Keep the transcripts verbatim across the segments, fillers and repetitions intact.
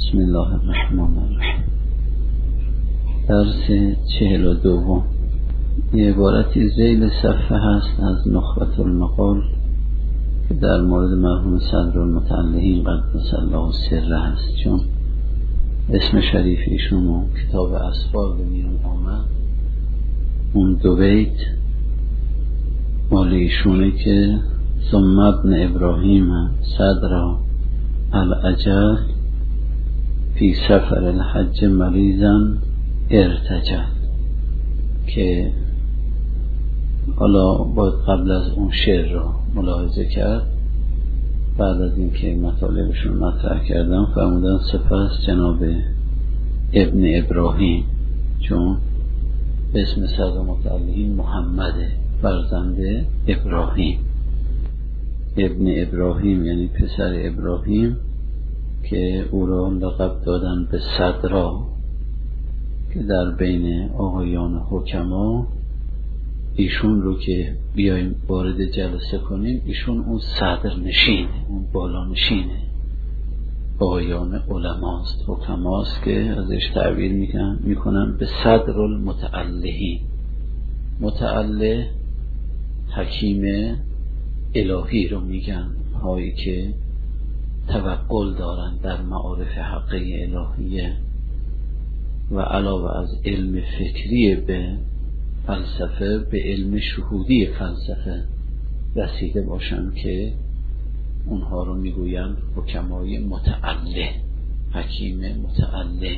بسم الله الرحمن الرحیم. درس چهل و دوم. یه عبارتی ذیل صفحه هست از نخبة المقال که در مورد مرحوم صدرالمتعلقین قدس الله سره هست، چون اسم شریف ایشون و کتاب اسفار به میان آمد. اون دو بیت مال ایشونه که ثم ابن ابراهیم صدرا العجل فی سفر الحج مریضا ارتجل، که حالا باید قبل از اون شعر را ملاحظه کرد. بعد از اینکه مطالبشون مطرح کردم فرمودن سپس جناب ابن ابراهیم، چون اسم صدرالمتعلقین محمده، فرزند ابراهیم. ابن ابراهیم یعنی پسر ابراهیم که او را لقب دادن به صدرا، که در بین آقایان حکما ایشون رو که بیایم وارد جلسه کنیم، ایشون اون صدر نشینه، اون بالا نشینه آقایان علماست، حکماست، که ازش تعبیر میکنن میکنن به صدرالمتعلقین. متعلق حکیم الهی رو میگن، هایی که توقل دارن در معارف حقه الهیه و علاوه از علم فکری به فلسفه به علم شهودی فلسفه رسیده باشن، که اونها رو میگویند حکمای متعلق. حکیم متعلق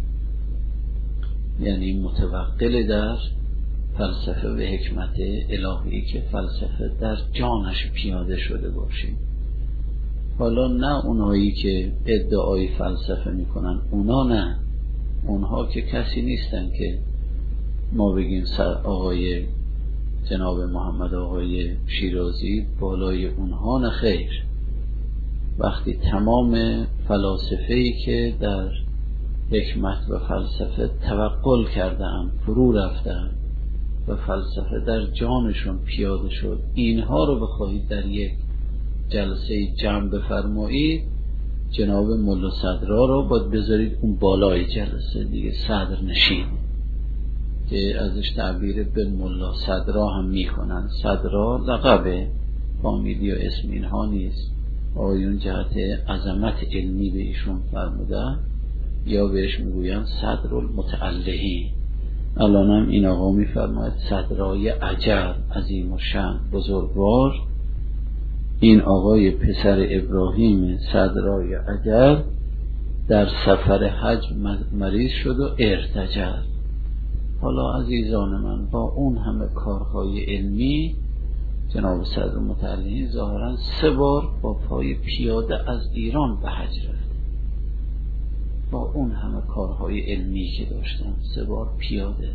یعنی متوقل در فلسفه و حکمت الهی که فلسفه در جانش پیاده شده باشه. حالا نه اونایی که ادعای فلسفه میکنن، اونا نه، اونها که کسی نیستن که ما بگیم آقای جناب محمد آقای شیرازی بالای اونها، نه خیر. وقتی تمام فلاسفه‌ای که در حکمت و فلسفه توقل کردن، فرو رفتن و فلسفه در جانشون پیاده شد، اینها رو بخواهید در یک جلسه جمع بفرمایید، جناب ملا صدرا رو باید بذارید اون بالای جلسه دیگه، صدر نشین، که ازش تعبیر به ملا صدرا هم میکنن. صدرا لقبه، فامیلی و اسم اینها نیست. آیون جهت عظمت علمی به ایشون فرمودن، یا بهش میگوین صدرالمتعلقین. الان هم این آقا میفرماید صدرای عجل، عظیم و شأن، بزرگوار. این آقای پسر ابراهیم صدرای عجل در سفر حج مریض شد و ارتجل. حالا عزیزان من، با اون همه کارهای علمی جناب صدرالمتعلقین ظاهرا سه بار با پای پیاده از ایران به حج رفت. با اون همه کارهای علمی که داشتن سه بار پیاده،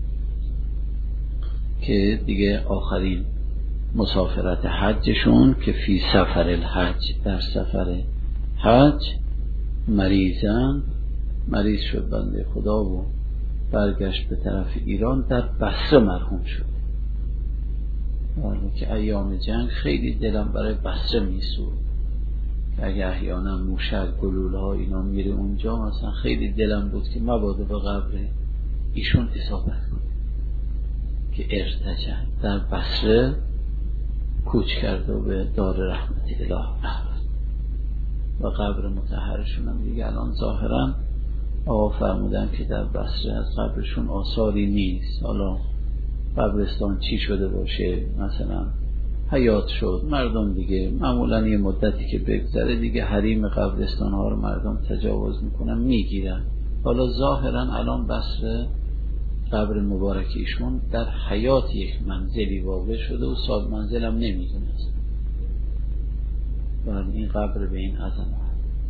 که دیگه آخرین مسافرت حجشون که فی سفر الحج، در سفر حج مریضن، مریض شد بنده خدا و برگشت به طرف ایران، در بصره مرحوم شد. که ایام جنگ خیلی دلم برای بصره میسود، که اگه احیانا موشک گلوله ها اینا میره اونجا، مثلا خیلی دلم بود که مبادا به قبر ایشون اصابت کنه. که ارتجع در بصره کوچ کرد و به دار رحمت اله رفت و قبر مطهرشون هم دیگه الان ظاهرا آقا فرمودن که در بصره از قبرشون آثاری نیست. حالا قبرستان چی شده باشه، مثلا حیات شد، مردم دیگه معمولا یه مدتی که بگذره دیگه حریم قبرستان ها رو مردم تجاوز میکنن، میگیرن. حالا ظاهرا الان بصره قبر مبارک ایشون در حیات یک منزلی واقع شده و صاحب منزل هم نمیدونست. بعد این قبر به این عظمت.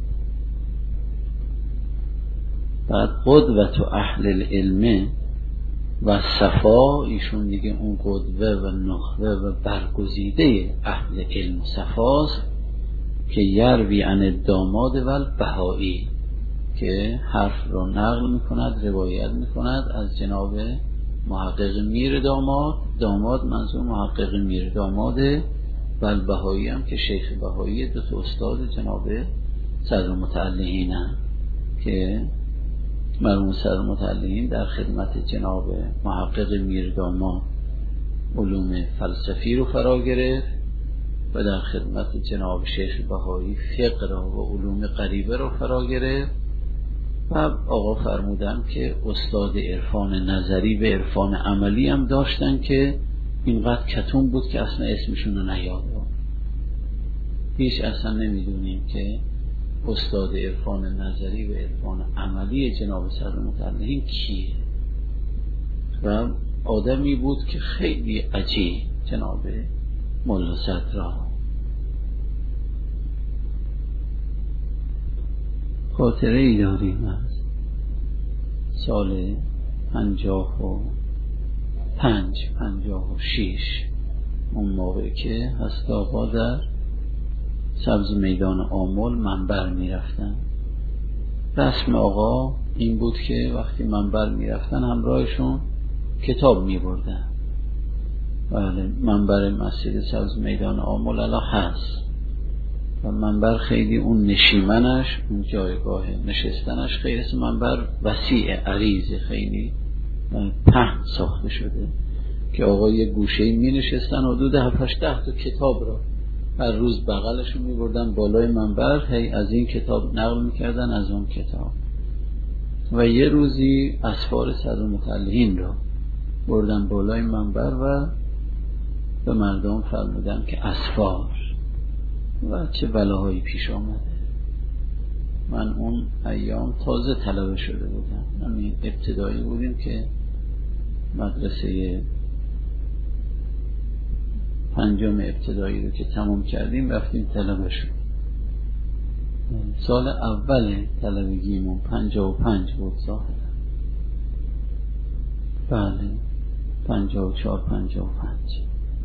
بعد قدوت و اهل العلم و صفا، ایشون دیگه اون قدوه و نخبه و برگزیده اهل علم و صفاست، که یروی عن داماد و البهایی، که حرف رو نقل میکند، روایت میکند از جناب محقق میر داماد. داماد منظور محقق میر داماده، و البهایی هم که شیخ بهایی، دو تا استاد جناب صدرالمتعلقین هم، که مرحوم سرمتعلقین در خدمت جناب محقق میرداماد علوم فلسفی رو فرا گرفت و در خدمت جناب شیخ بهایی فقه را و علوم غریبه رو فرا گرفت و آقا فرمودن که استاد عرفان نظری و عرفان عملی هم داشتن که اینقدر کتون بود که اصلا اسمشون رو نیادم. هیچ اصلا نمیدونیم که استاد عرفان نظری و عرفان عملی جناب سرمتعلقین کیه و آدمی بود که خیلی عجیب جناب ملا صدرا. خاطره ای داریم از سال پنجاه و پنج پنجاه و شیش اون موقع که هست آقا در سبز میدان آمل منبر می رفتن. رسم آقا این بود که وقتی منبر می رفتن همراهشون کتاب می بردن. بله منبر مسجد سبز میدان آمل الان هست و منبر خیلی اون نشیمنش اون جایگاه نشستنش خیلی است. منبر وسیع عریض خیلی پهن ساخته شده که آقا یه گوشه می نشستن و دو هفت هشت ده تا کتاب را هر روز بغلشون می بردن بالای منبر، هی از این کتاب نقل می کردن از اون کتاب. و یه روزی اسفار سرمتعلقین را بردن بالای منبر و به مردم فرمودن که اسفار و چه بلاهایی پیش آمده. من اون ایام تازه طلبه شده بودم، همین ابتدایی بودیم که مدرسه پنجم ابتدایی رو که تمام کردیم رفتیم طلبه شد. سال اول طلبگیمون پنجاه و پنج بود ظاهرا. بله پنجاه و چهار پنجاه و پنج.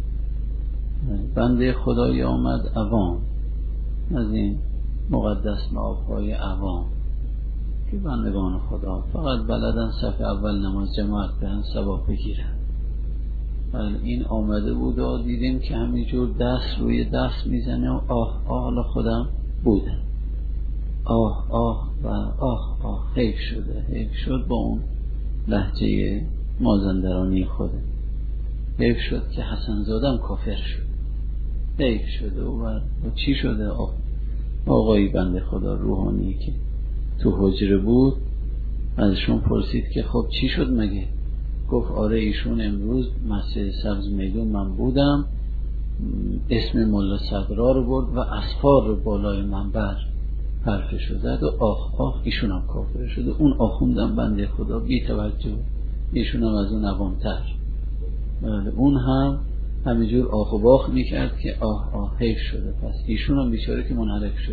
بنده خدای آمد عوام از این مقدس معافهای عوام که بندگان خدا فقط بلدن صف اول نماز جماعت بهن ثواب بگیرن. بله این آمده بود و دیدیم که همینجور دست روی دست میزنه و آه آه حالا خودم بودم آه آه و آه آه حیف شده حیف شد با اون لهجه مازندرانی خوده. حیف شد که حسن زادم کافر شد. حیف شده و, و چی شده؟ آه آقایی بنده خدا روحانی که تو حجره بود ازشون پرسید که خب چی شد مگه؟ گفت آره ایشون امروز مسجد سبز میدون من بودم، اسم ملا صدرا رو برد و اسفار رو بالای منبر حرفشو زد و آخ آخ ایشون هم کافر شده. اون آخوندم بنده خدا بی توجه، ایشون هم از اون عوامتر. بله اون هم همینجور آخ و باخ میکرد که آه آه حیف شده. پس ایشون هم بیچاره که منحرف شد.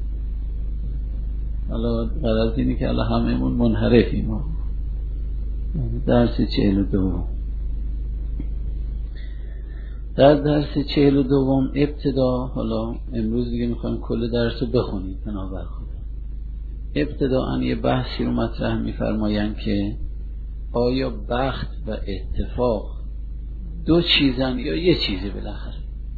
حالا غلط اینه که الله همه‌مون منحرفیم. ما درس چهل و دوم در درس چهل و دوم ابتدا، حالا امروز دیگه میخوایم کل درس رو بخونیم بنابر خدا. ابتداً یه بحثی رو مطرح میفرمایند که آیا بخت و اتفاق دو چیزن یا یه چیزی بالاخره؟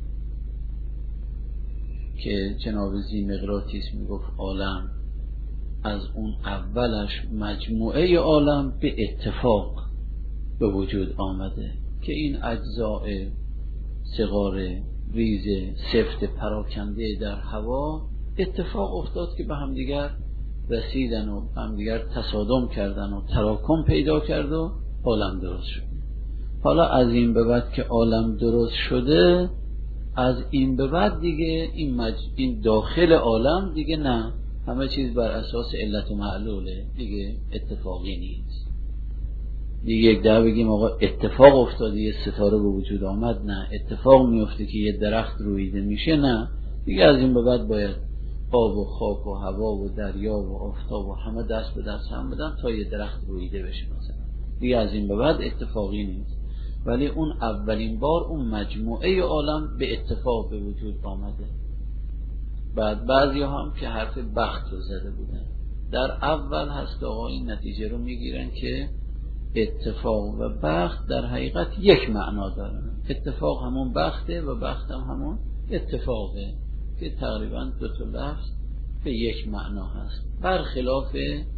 که جناب ذیمقراطیس میگفت عالم از اون اولش مجموعه عالم به اتفاق به وجود آمده که این اجزاء صغار ریز سفت پراکنده در هوا اتفاق افتاد که به همدیگر رسیدن و همدیگر تصادم کردن و تراکم پیدا کرد و عالم درست شد. حالا از این به بعد که عالم درست شده، از این به بعد دیگه این, مج... این داخل عالم دیگه نه، همه چیز بر اساس علت و معلوله، دیگه اتفاقی نیست. دیگه یک ده بگیم آقا اتفاق افتاده یه ستاره به وجود آمد، نه. اتفاق میفته که یه درخت رویده میشه، نه. دیگه از این به بعد باید آب و خاک و هوا و دریا و آفتاب و همه دست به دست هم بدن تا یه درخت رویده بشه مثلا. دیگه از این به بعد اتفاقی نیست. ولی اون اولین بار اون مجموعه عالم به اتفاق به وجود آمده. بعد بعضی هم که حرف بخت رو زده بودن، در اول هست آقا این نتیجه رو میگیرن که اتفاق و بخت در حقیقت یک معنا دارن. اتفاق همون بخته و بخت هم همون اتفاقه که تقریبا دو تا لفظ به یک معنا هست، برخلاف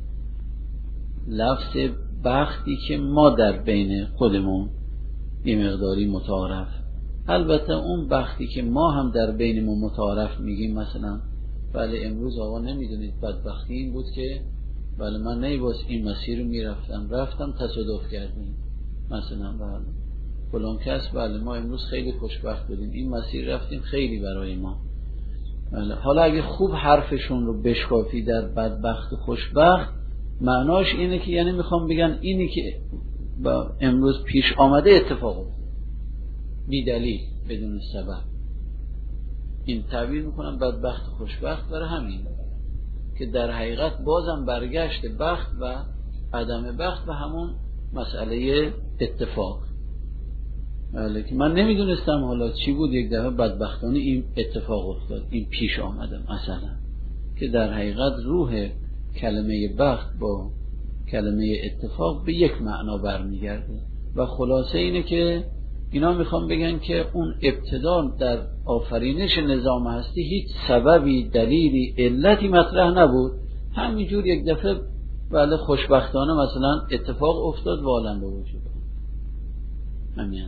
لفظ بختی که ما در بین خودمون یه مقداری متعارف. البته اون بختی که ما هم در بینمون متعارف میگیم، مثلا بله امروز آقا نمیدونید بدبختی این بود که بله من نیباز این مسیر رو میرفتم رفتم تصادف کردیم، مثلا بله فلان کس بله ما امروز خیلی خوشبخت بودیم این مسیر رفتیم خیلی برای ما بله. حالا اگه خوب حرفشون رو بشکافی در بدبخت و خوشبخت، معناش اینه که یعنی میخوام بگن اینی که با امروز پیش آمده اتفاق افتاد بی دلیل بدون سبب، این تعبیر میکنم بدبخت و خوشبخت برای همین که در حقیقت بازم برگشت بخت و عدم بخت و همون مسئله اتفاق. بله که من نمیدونستم حالا چی بود، یک دفعه بدبختانه این اتفاق افتاد، این پیش آمده مثلا، که در حقیقت روح کلمه بخت با کلمه اتفاق به یک معنا برمیگرده و خلاصه اینه که اینا میخوام بگن که اون ابتدا در آفرینش نظام هستی هیچ سببی دلیلی علتی مطرح نبود، همینجور یک دفعه بله خوشبختانه مثلا اتفاق افتاد و عالم به وجود همین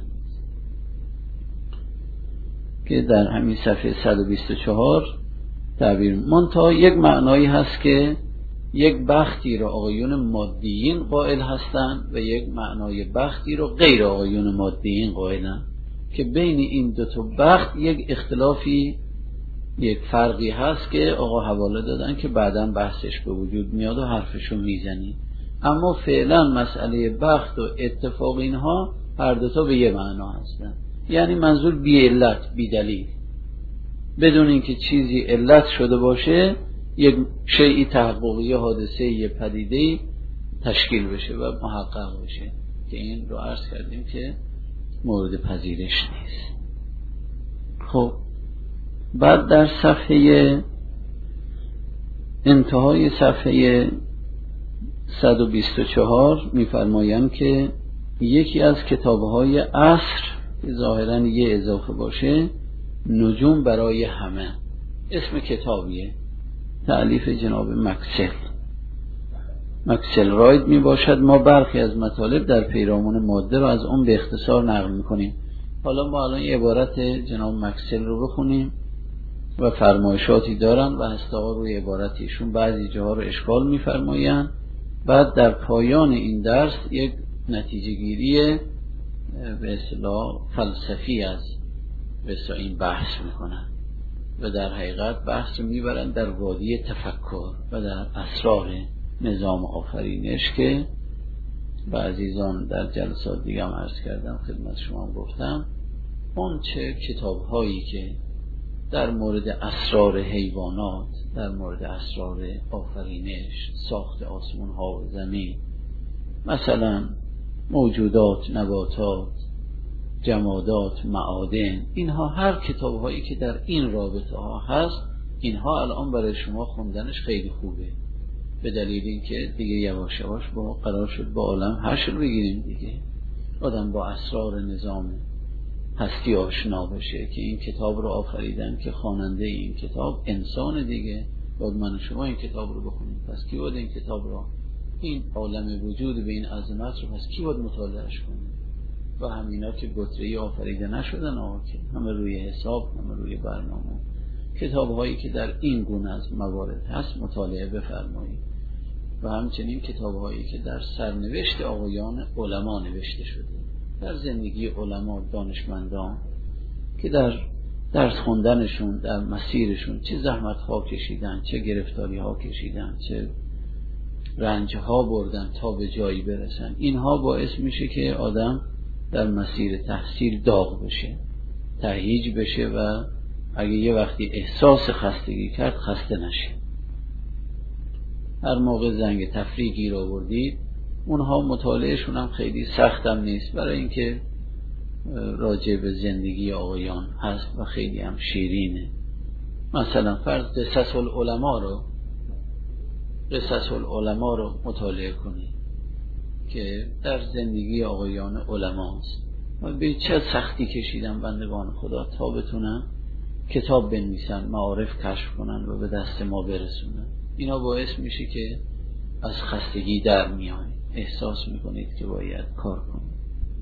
که در همین صفحه صد و بیست و چهار تعبیر منتها یک معنایی هست که یک بختی رو آقایون مادیین قائل هستند و یک معنای بختی رو غیر آقایون مادیین قائلن که بین این دو تا بخت یک اختلافی یک فرقی هست که آقا حواله دادن که بعداً بحثش به وجود میاد و حرفشو میزنی، اما فعلا مسئله بخت و اتفاق اینها هر دو تا به یه معنا هستن، یعنی منظور بی علت بی دلیل بدون اینکه چیزی علت شده باشه یک شیئی تحققی حادثه یه پدیده تشکیل بشه و محقق بشه که این رو عرض کردیم که مورد پذیرش نیست. خب بعد در صفحه انتهای صفحه صد و بیست و چهار میفرمایند که یکی از کتابهای عصر که ظاهراً یه اضافه باشه، نجوم برای همه اسم کتابیه، تألیف جناب مکسل مکسل راید می باشد. ما برخی از مطالب در پیرامون ماده رو از اون به اختصار نقل می کنیم. حالا ما الان یه عبارت جناب مکسل رو بخونیم و فرمایشاتی دارن و هستا روی عبارتیشون بعضی جاها رو اشکال می فرماین. بعد در پایان این درس یک نتیجه گیری به اصطلاح فلسفی از به اصطلاح این بحث می کنن و در حقیقت بحث رو میبرن در وادی تفکر و در اسرار نظام آفرینش که به عزیزان در جلسات دیگه هم عرض کردم خدمت شما هم گفتم اون چه کتاب هایی که در مورد اسرار حیوانات، در مورد اسرار آفرینش، ساخت آسمان ها و زمین، مثلا موجودات، نباتات، جمادات، معادن، اینها هر کتاب هایی که در این رابطه ها هست اینها الان برای شما خوندنش خیلی خوبه، به دلیل اینکه دیگه یواش یواش با قرار شد با عالم حشر بگیریم دیگه، آدم با اسرار نظام هستی آشنا بشه که این کتاب رو آفریدن که خواننده این کتاب انسان دیگه، باید من شما این کتاب رو بخونیم، پس کی باید این کتاب رو، این عالم وجود به این عظمت رو پس کی باید مطالعهش کنه؟ و همینا که گتره‌ای آفریده نشدن آقا که همه روی حساب، همه روی برنامه. کتاب هایی که در این گونه از موارد هست مطالعه بفرمایید و همچنین کتاب هایی که در سرنوشت آقایان علما نوشته شده، در زندگی علما دانشمندان که در درس خوندنشون در مسیرشون چه زحمت ها کشیدن، چه گرفتاری ها کشیدن، چه رنج ها بردن تا به جایی برسن، اینها باعث میشه که آدم در مسیر تحصیل داغ بشه، تهییج بشه و اگه یه وقتی احساس خستگی کرد خسته نشه. هر موقع زنگ تفریقی رو بردید اونها مطالعهشون هم خیلی سختم نیست برای اینکه راجع به زندگی آقایان هست و خیلی هم شیرینه. مثلا فرض قصص العلماء رو قصص العلماء رو مطالعه کنید که در زندگی آقایان علماست و به چه سختی کشیدن بندگان خدا تا بتونن کتاب بنویسن، معارف کشف کنن و به دست ما برسونن. اینا باعث میشه که از خستگی در میایید، احساس میکنید که باید کار کنید.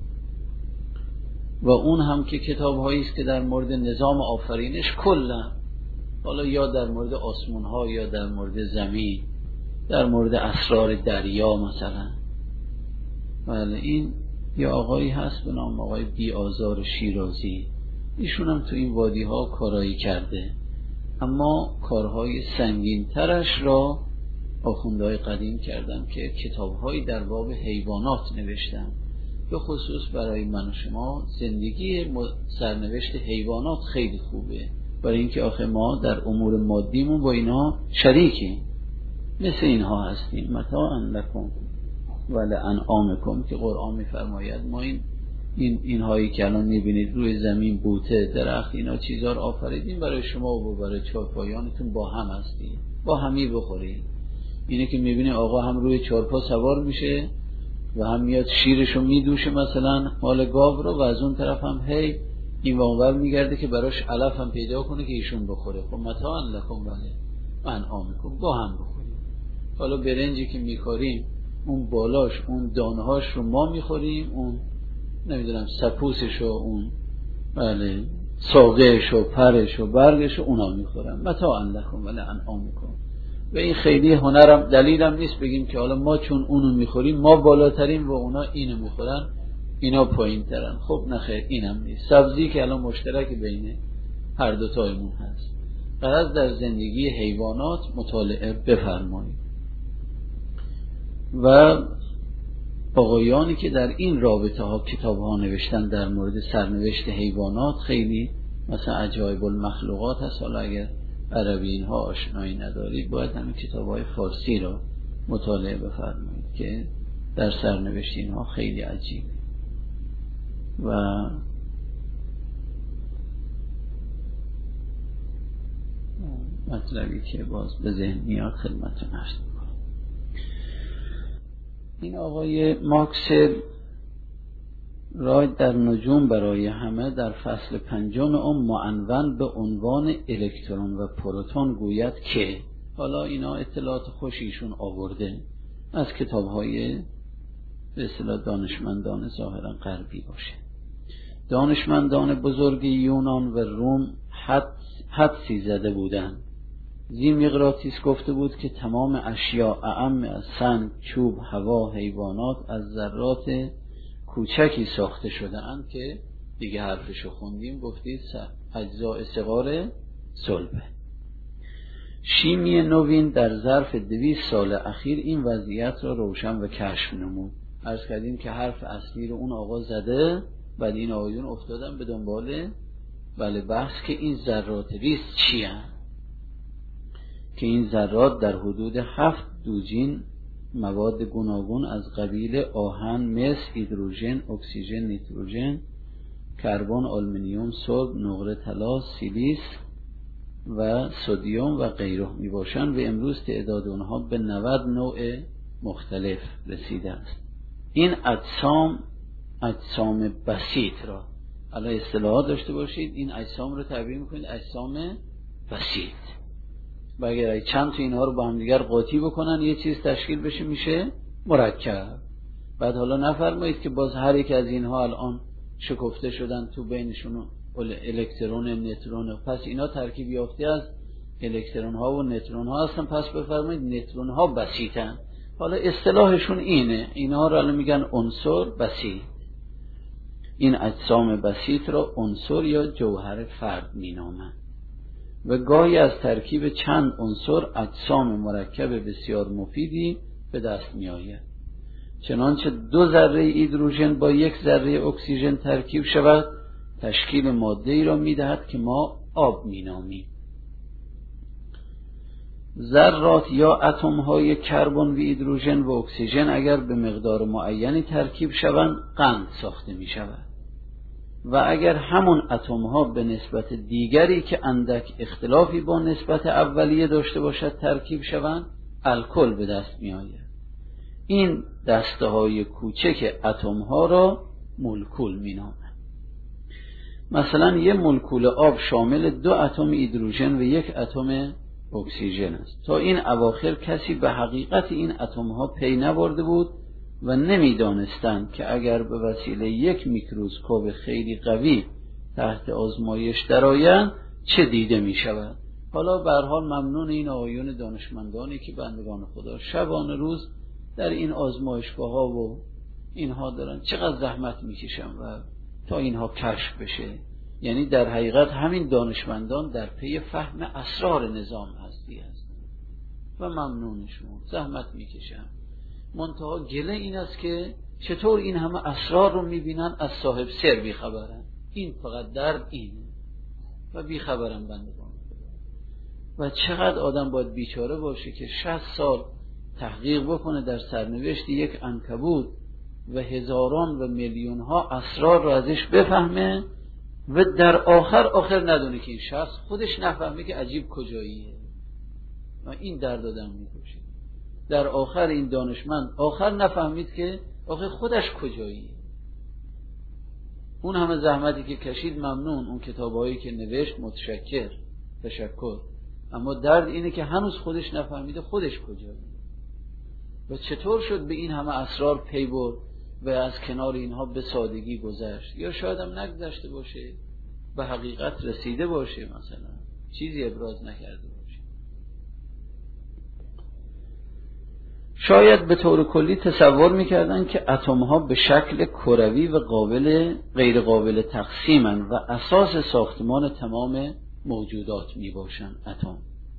و اون هم که کتاب هایی است که در مورد نظام آفرینش کلا، حالا یا در مورد آسمون ها یا در مورد زمین، در مورد اسرار دریا مثلا. بله، این یه آقایی هست به نام آقای بی آزار شیرازی، ایشون هم تو این وادی ها کارایی کرده، اما کارهای سنگین ترش را آخوندهای قدیم کردن که کتابهایی در باب حیوانات نوشتن. به خصوص برای من و شما زندگی سرنوشت حیوانات خیلی خوبه، برای اینکه آخه ما در امور مادیمون با اینا شریکیم، مثل اینها هستیم. متاعا لکم و لانعامکم که قرآن میفرماید ما این این اینهایی که الان میبینید روی زمین، بوته، درخت، اینا چیزا رو آفریدیم برای شما و برای چارپایانتون با هم هستید، با همی بخورید. اینه که میبینید آقا هم روی چارپا سوار میشه و هم میاد شیرشو میدوشه مثلا مال گاو رو، و از اون طرف هم هی این و اونور میگرده که براش علف هم پیدا کنه که ایشون بخوره. خب متاعا لکم و لانعامکم، با هم بخوریم. حالا برنجی که میخوریم اون بالاش اون دانهاش رو ما میخوریم، اون نمیدونم سپوسش و اون بله ساقهش و پرش و برگش و اونا میخورن. متاعا لکم و لانعامکم. و این خیلی هنرم دلیلم نیست بگیم که حالا ما چون اونو میخوریم ما بالاترین و اونا اینو میخورن اینا پایین ترن. خب نخیر، اینم نیست. سبزی که الان مشترک بین هر دو تایمون هست. غرض در زندگی حیوانات مطالعه بفرمایید. و آقایانی که در این رابطه ها کتاب ها نوشتن در مورد سرنوشت حیوانات خیلی مثلا عجایب المخلوقات هست. حالا اگر عربی اینها آشنایی ندارید باید همین کتاب های فارسی را مطالعه بفرمایید که در سرنوشت اینها خیلی عجیب. و مطلبی که باز به ذهن میاد خدمتتون عرض می‌کنم. این آقای ماکس راید در نجوم برای همه در فصل پنجم اون معنون به عنوان الکترون و پروتون گوید که، حالا اینا اطلاعات خوشیشون آورده از کتاب‌های به اصطلاح دانشمندان ظاهرا غربی باشه. دانشمندان بزرگ یونان و روم حد حدسی زده بودند. زیمیقراطیس گفته بود که تمام اشیاء اعم از سنگ، چوب، هوا، حیوانات از ذرات کوچکی ساخته شده اند که دیگه حرفشو خوندیم، گفتید اجزاء صغار صلبه. شیمی نوین در ظرف دویست سال اخیر این وضعیت را روشن و کشف نمود. عرض کردیم که حرف اصلی رو اون آقا زده، بعد این آقایون افتادن به دنبال بله بحث که این ذرات ریز چی هست، که این ذرات در حدود هفت دوجین مواد گوناگون از قبیل آهن، مس، هیدروژن، اکسیژن، نیتروژن، کربن، آلومینیوم، سرب، نقره طلا، سیلیس و سدیم و غیره می باشند و امروز تعداد اونها به نود نوع مختلف رسیده است. این اجسام اجسام بسیط را، الان اصطلاحات داشته باشید، این اجسام رو تعبیر میکنید اجسام بسیط. و اگر چند تا اینها رو با هم دیگر قاطی بکنن یه چیز تشکیل بشه میشه مرکب. بعد حالا نفرمایید که باز هر یک از اینها الان شکفته شدن تو بینشون الکترون، نوترون، پس اینا ترکیب یافته از الکترون ها و نوترون ها هستن، پس بفرمایید نوترون ها بسیطن. حالا اصطلاحشون اینه، اینها رو الان میگن عنصر بسیط. این اجسام بسیط را عنصر یا جوهر فرد مینامند و گاهی از ترکیب چند عنصر اجسام مرکب بسیار مفیدی به دست می آید. چنانچه دو ذره هیدروژن با یک ذره اکسیژن ترکیب شود تشکیل ماده‌ای را می دهد که ما آب می نامیم. ذرات یا اتم های کربن و هیدروژن و اکسیژن اگر به مقدار معینی ترکیب شوند قند ساخته می شود و اگر همون اتم ها به نسبت دیگری که اندک اختلافی با نسبت اولیه داشته باشد ترکیب شوند الکل به دست می آید. این دسته های کوچک اتم ها را مولکول می نامند. مثلا یه مولکول آب شامل دو اتم هیدروژن و یک اتم اکسیژن است. تا این اواخر کسی به حقیقت این اتم ها پی نبرده بود و نمیدانستند که اگر به وسیله یک میکروسکوپ خیلی قوی تحت آزمایش درآیند چه دیده می شود. حالا به هر حال ممنون این آقایون دانشمندانی که بندگان خدا شبانه روز در این آزمایشگاه ها و اینها دارن چقدر زحمت میکشن و تا اینها کشف بشه. یعنی در حقیقت همین دانشمندان در پی فهم اسرار نظام هستی هستند و ممنونشون زحمت میکشن. منتها گله این است که چطور این همه اسرار رو میبینن از صاحب سر بیخبرن. این فقط درد اینه و بیخبرن بندگان و چقدر آدم باید بیچاره باشه که شصت سال تحقیق بکنه در سرنوشت یک عنکبوت و هزاران و میلیون ها اسرار رو ازش بفهمه و در آخر آخر ندونه که این شخص خودش نفهمه که عجیب کجاییه و این درد آدم میکشه. در آخر این دانشمند آخر نفهمید که آخر خودش کجاییه. اون همه زحمتی که کشید ممنون، اون کتابایی که نوشت متشکر، تشکر، اما درد اینه که هنوز خودش نفهمیده خودش کجاییه و چطور شد به این همه اسرار پی برد و از کنار اینها به سادگی گذشت، یا شاید هم نگذشته باشه، به حقیقت رسیده باشه، مثلا چیزی ابراز نکرده باشه. شاید به طور کلی تصور میکردن که اتم ها به شکل کروی و قابل غیر قابل تقسیمن و اساس ساختمان تمام موجودات میباشن اتم.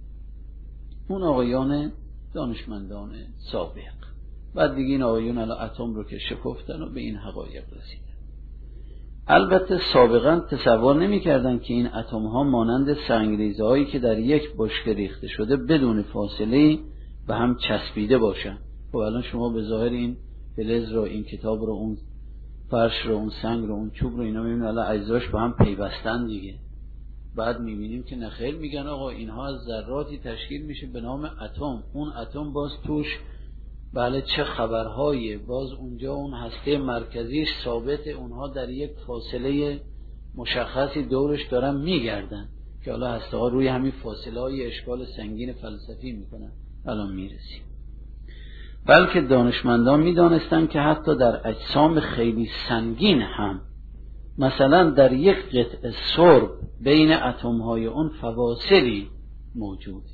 اون آقایان دانشمندان سابق. بعد دیگه این آقایون الان اتم رو که شکفتن و به این حقایق رسیدن. البته سابقا تصور نمی‌کردن که این اتم ها مانند سنگریزه هایی که در یک بشکه ریخته شده بدون فاصله به هم چسبیده باشن. خب الان شما به ظاهر این فلز رو، این کتاب رو، اون فرش رو، اون سنگ رو، اون چوب رو، اینا می‌بینید الان اجزاش به هم پیوستن دیگه. بعد می‌بینیم که نخیر، میگن آقا اینها از ذراتی تشکیل میشه به نام اتم. اون اتم باز توش بله چه خبرهایی، باز اونجا اون هسته مرکزیش ثابت، اونها در یک فاصله مشخصی دورش دارن میگردن که حالا هسته ها روی همین فاصله های اشکال سنگین فلسفی میکنن. الان میرسیم. بلکه دانشمندان میدانستن که حتی در اجسام خیلی سنگین هم، مثلا در یک قطعه سرب بین اتم های اون فواصلی موجود.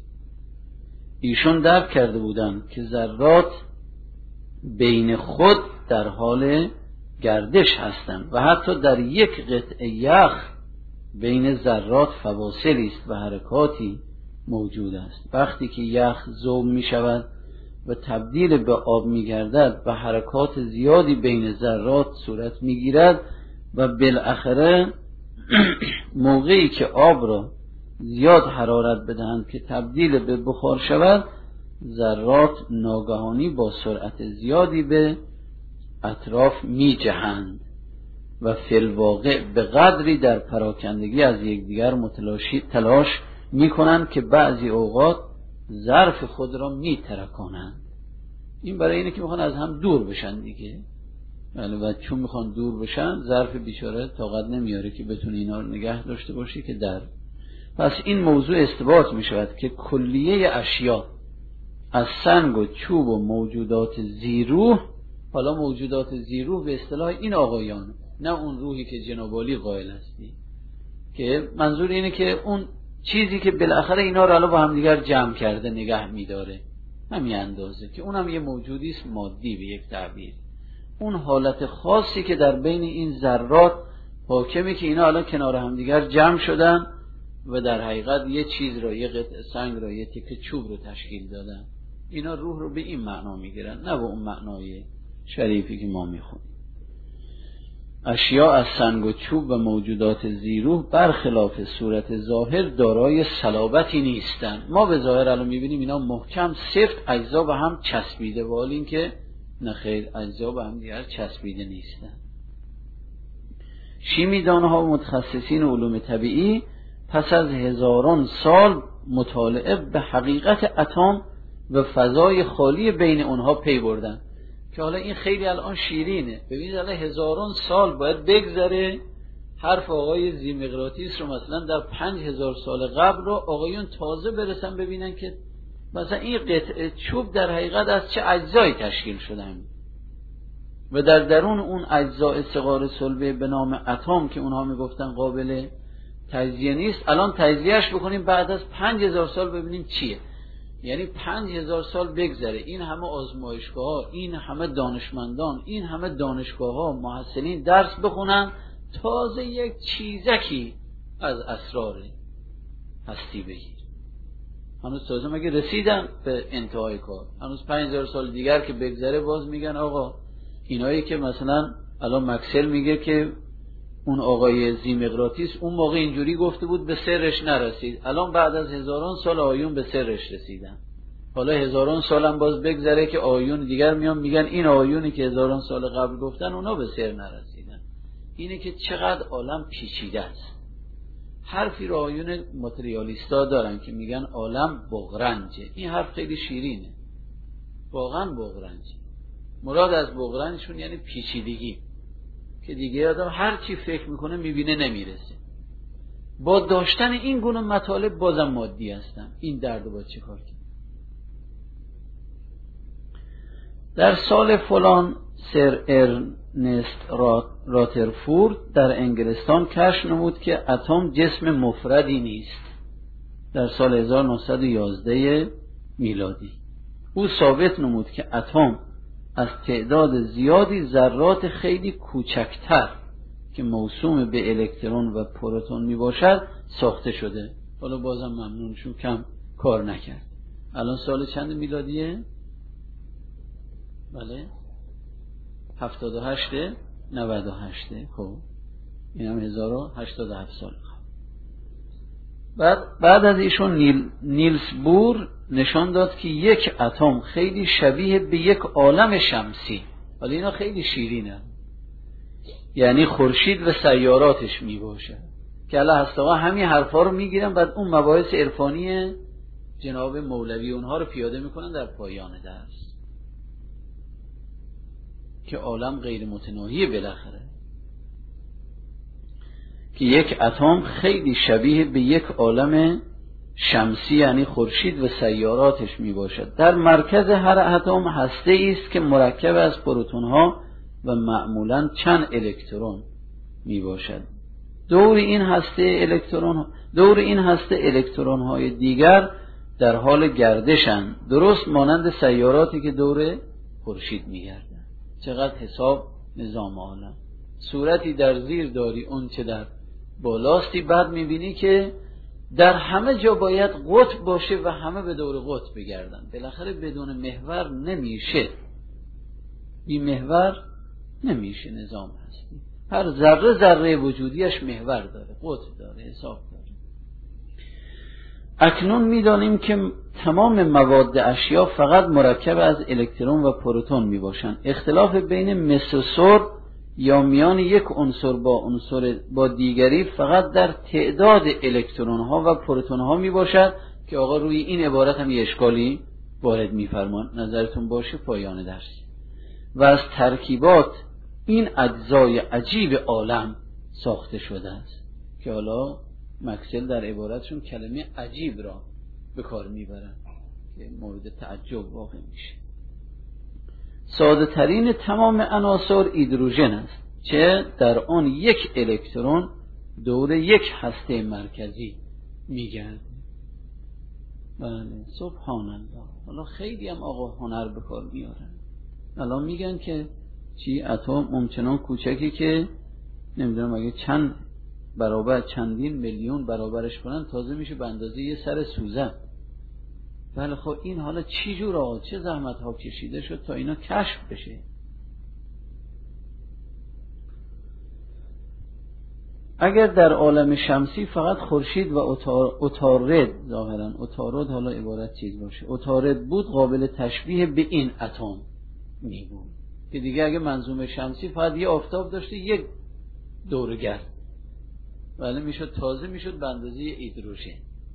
ایشون درک کرده بودن که ذرات بین خود در حال گردش هستند و حتی در یک قطعه یخ بین ذرات فواصلی است و حرکاتی موجود است. وقتی که یخ ذوب می شود و تبدیل به آب می گردد و حرکات زیادی بین ذرات صورت می گیرد و بالاخره موقعی که آب را زیاد حرارت بدهند که تبدیل به بخار شود، ذرات ناگهانی با سرعت زیادی به اطراف می جهند و فی الواقع به قدری در پراکندگی از یکدیگر متلاشی تلاش می کنند که بعضی اوقات ظرف خود را می ترکانند. این برای اینه که میخوان از هم دور بشن دیگه. و چون میخوان دور بشن، ظرف بیچاره طاقت نمیاره که بتونه اینا رو نگه داشته باشه که در. پس این موضوع استباط می شود که کلیه اشیا از سنگ و چوب و موجودات زیروح، حالا موجودات زیروح به اصطلاح این آقایان، نه اون روحی که جناب عالی قائل هستی، که منظور اینه که اون چیزی که بالاخره اینا رو با هم دیگر جمع کرده نگه می‌داره، همین اندازه که اونم یه موجودی است مادی به یک تعبیر. اون حالت خاصی که در بین این ذرات حاکمه که اینا الان کنار هم دیگر جمع شدن و در حقیقت یه چیز را، یه قطعه سنگ را، یه تکه چوب رو تشکیل دادن. اینا روح رو به این معنا میگیرن، نه به اون معنای شریفی که ما میخونیم. اشیا از سنگ و چوب و موجودات زیروح برخلاف صورت ظاهر دارای صلابتی نیستن. ما به ظاهر الان میبینیم اینا محکم سفت اجزا به هم چسبیده، ولی این که نخیر، اجزا به هم دیگر چسبیده نیستن. شیمیدانها و متخصصین علوم طبیعی پس از هزاران سال مطالعه به حقیقت اتم و فضای خالی بین اونها پی بردن که حالا این خیلی الان شیرینه. ببینید الان هزاران سال باید بگذره حرف آقای زیمقراطیس رو مثلا در پنج هزار سال قبل رو آقایون تازه برسن ببینن که مثلا این قطعه چوب در حقیقت از چه اجزایی تشکیل شدن و در درون اون اجزای صغار صلبه به نام اتم که اونها میگفتن قابل تجزیه نیست، الان تجزیهش بکنیم بعد از پنج هزار سال ببینیم چیه. یعنی پنج هزار سال بگذره، این همه آزمایشگاه ها، این همه دانشمندان، این همه دانشگاه ها، محصلین درس بخونن تازه یک چیزکی از اسرار هستی بگیر. هنوز تازه مگه رسیدن به انتهای کار؟ هنوز پنج هزار سال دیگر که بگذره باز میگن آقا اینایی که مثلا الان مکسل میگه که اون آقای زیمقراطیس اون موقع اینجوری گفته بود به سرش نرسید، الان بعد از هزاران سال آیون به سرش رسیدن. حالا هزاران سال هم باز بگذره که آیون دیگر میان میگن این آیونی که هزاران سال قبل گفتن اونا به سر نرسیدن. اینه که چقدر عالم پیچیده است. حرفی رو آیون ماتریالیستا دارن که میگن عالم بغرنجه. این حرف خیلی شیرینه، واقعا بغرنجه. مراد از بغرنجشون یعنی پیچیدگی که دیگه آدم هر چی فکر میکنه میبینه نمیرسه. با داشتن این گونه مطالب بازم مادی هستن. این درد رو باید چه کار کنیم؟ در سال فلان سر ارنست راترفورد در انگلستان کشف نمود که اتم جسم مفردی نیست. در سال هزار و نهصد و یازده میلادی او ثابت نمود که اتم از تعداد زیادی ذرات خیلی کوچکتر که موسوم به الکترون و پروتون می باشد ساخته شده. حالا بازم ممنونشون کم کار نکرد. الان سال چند میلادیه؟ بله هفتاد و هشت نود و هشت. خب این هم هزار و هشتاد و هفت سال. بعد, بعد از ایشون نیل، نیلس بور نشان داد که یک اتم خیلی شبیه به یک عالم شمسی. حالا اینا خیلی شیرینه، یعنی خورشید و سیاراتش می باشه که الله هستاقا همین حرفا رو می گیرن، بعد اون مباحث عرفانی جناب مولوی اونها رو پیاده میکنن در پایان درس که عالم غیر متناهی بالاخره، که یک اتم خیلی شبیه به یک عالم شمسی یعنی خورشید و سیاراتش می باشد. در مرکز هر اتم هسته ای است که مرکب از پروتون ها و معمولاً چند الکترون می باشد. دور این هسته الکترون دور این هسته الکترون های دیگر در حال گردشند، درست مانند سیاراتی که دور خورشید می گردند. چقدر حساب نظام عالم. صورتی در زیر داری اون چه در بالاستی، بعد می بینی که در همه جا باید قطب باشه و همه به دور قطب بگردن. بالاخره بدون محور نمیشه، بی محور نمیشه نظام هستی. هر ذره ذره وجودیش محور داره، قطب داره، حساب داره. اکنون میدانیم که تمام مواد اشیا فقط مرکب از الکترون و پروتون می باشند. اختلاف بین مس و سر یا میان یک عنصر با عنصر با دیگری فقط در تعداد الکترون ها و پروتون ها می باشد که آقا روی این عبارت هم یه اشکالی وارد می فرمان، نظرتون باشه پایان درس. و از ترکیبات این اجزای عجیب عالم ساخته شده است که حالا مکسل در عبارتشون کلمه عجیب را به کار میبرن که مورد تعجب واقع میشه. ساده ترین تمام عناصر هیدروژن است که در آن یک الکترون دور یک هسته مرکزی میگرده. بله سبحان الله. حالا خیلی هم آقا هنر به کار میارن. الان میگن که چی اتم همچنان کوچکی که نمیدونم اگه چند برابر چندین میلیون برابرش کنن تازه میشه به اندازه یه سر سوزن. بله خب این حالا چی جور آقا چه زحمت ها کشیده شد تا اینا کشف بشه. اگر در عالم شمسی فقط خورشید و عطارد ظاهرا عطارد حالا عبارت چیز باشه عطارد بود، قابل تشبیه به این اتم می بود که دیگه اگه منظومه شمسی فقط یه آفتاب داشته یک دورگرد، ولی میشد تازه میشد به اندازه هیدروژن.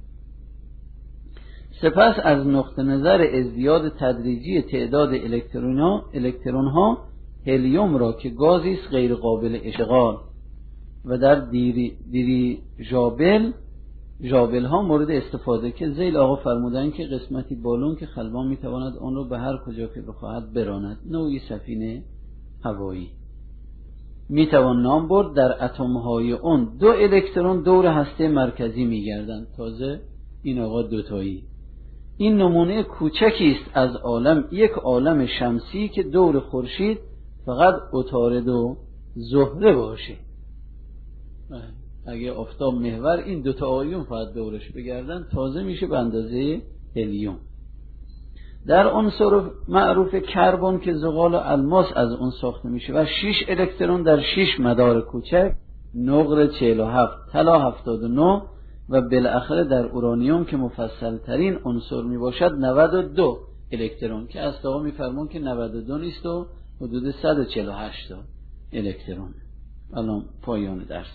سپس از نقطه نظر ازدیاد تدریجی تعداد الکترون ها الکترون ها هلیوم را که گازی است غیر قابل اشغال و در دیری دیریژابل ژابل ها مورد استفاده که ذیل آقا فرمودن که قسمتی بالون که خلبان میتواند آن را به هر کجا که بخواهد براند، نوعی سفینه هوایی. میتوان نام برد در اتم های اون دو الکترون دور هسته مرکزی میگردند. تازه این آقا دوتایی. این نمونه کوچکی است از عالم، یک عالم شمسی که دور خورشید فقط عطارد و زهره باشه. اگه آفتاب محور این دوتا آیون فقط دورش بگردن تازه میشه به اندازه هلیوم. در عنصر معروف کربن که زغال و الماس از اون ساخته میشه و شش الکترون در شش مدار کوچک، نقره چهل و هفت، طلا هفتاد و نه و بالاخره در اورانیوم که مفصل ترین عنصر میباشد نود و دو الکترون که اسلاغا میفرمون که نود و دو نیست و حدود صد و چهل و هشت الکترون. الان پایان درس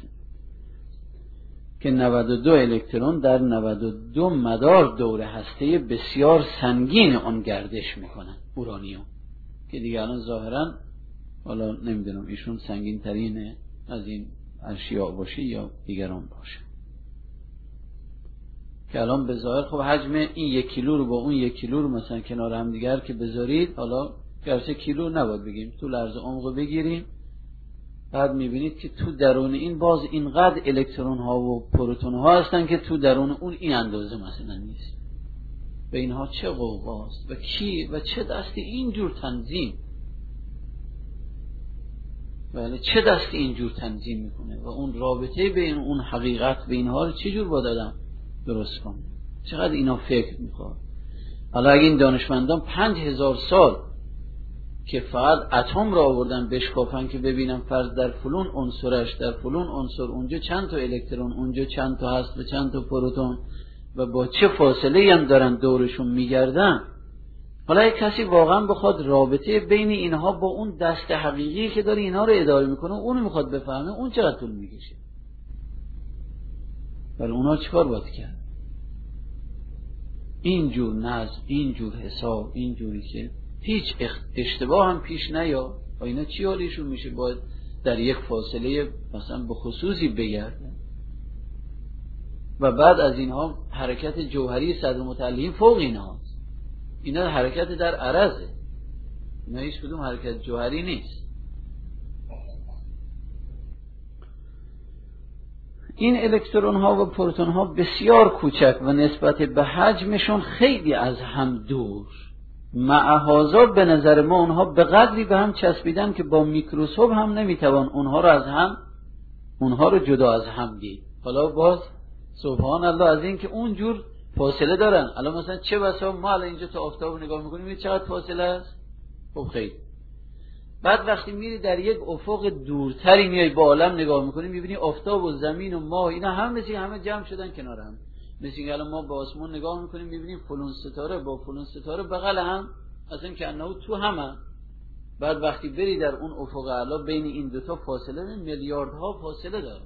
که نود و دو الکترون در نود و دو مدار دور هسته بسیار سنگین آن گردش میکنن، اورانیوم که دیگه الان ظاهرا حالا نمیدونم ایشون سنگین ترین از این اشیاء باشه یا دیگران باشه، که الان به ظاهر خب حجم این یک کیلو رو با اون یک کیلو رو مثلا کنار هم دیگر که بذارید، حالا گرچه کیلو نباید بگیم، تو لرز عمق بگیریم، بعد میبینید که تو درون این باز اینقدر الکترون ها و پروتون ها هستن که تو درون اون این اندازه مثلا نیست. به اینها چه قوقاست و کی و چه دستی اینجور تنظیم، بله چه دستی اینجور تنظیم میکنه و اون رابطه بین اون حقیقت به اینها رو چه جور باید آدم درست کنه، چقدر اینا فکر میخواد. حالا اگه این دانشمندان پنج هزار سال که فقط اتم را آوردن بشکافن که ببینن فرض در فلون عنصرش در فلون عنصر اونجا چند تا الکترون، اونجا چند تا هست و چند تا پروتون و با چه فاصله هم دارن دورشون میگردن. حالا یک کسی واقعا بخواد رابطه بین اینها با اون دست حقیقی که داره اینها رو اداره میکنه اونو میخواد بفهمه، اون چقدر طول میکشه. ولی اونا چیکار باید کرد؟ اینجور نظم، اینجور حساب، اینجوری که هیچ اشتباه هم پیش نیا و اینا چی حالیشون میشه، باید در یک فاصله مثلا به خصوصی بگردن و بعد از اینها حرکت جوهری صدر متعلقین فوق اینها هست. اینا حرکت در عرضه، اینا هیچ کدوم حرکت جوهری نیست. این الکترون ها و پروتون ها بسیار کوچک و نسبت به حجمشون خیلی از هم دور، معهازا به نظر ما اونها به قدری به هم چسبیدن که با میکروسکوپ هم نمیتوان اونها رو از هم اونها رو جدا از هم دید. حالا باز سبحان الله از این که اونجور فاصله دارن. الان مثلا چه بسا ما الان اینجا تا آفتاب رو نگاه میکنیم چقدر فاصله است؟ خب خیلی. بعد وقتی میری در یک افق دورتری میای با عالم نگاه میکنی میبینی آفتاب و زمین و ماه اینا همه مثل همه جمع شدن کنار هم. مثل اینکه الان ما با آسمان نگاه میکنیم میبینیم فلان ستاره با فلان ستاره بغل هم، اصلا که انه تو همه. بعد وقتی بری در اون افق اعلی بین این دوتا فاصله میلیاردها فاصله داره.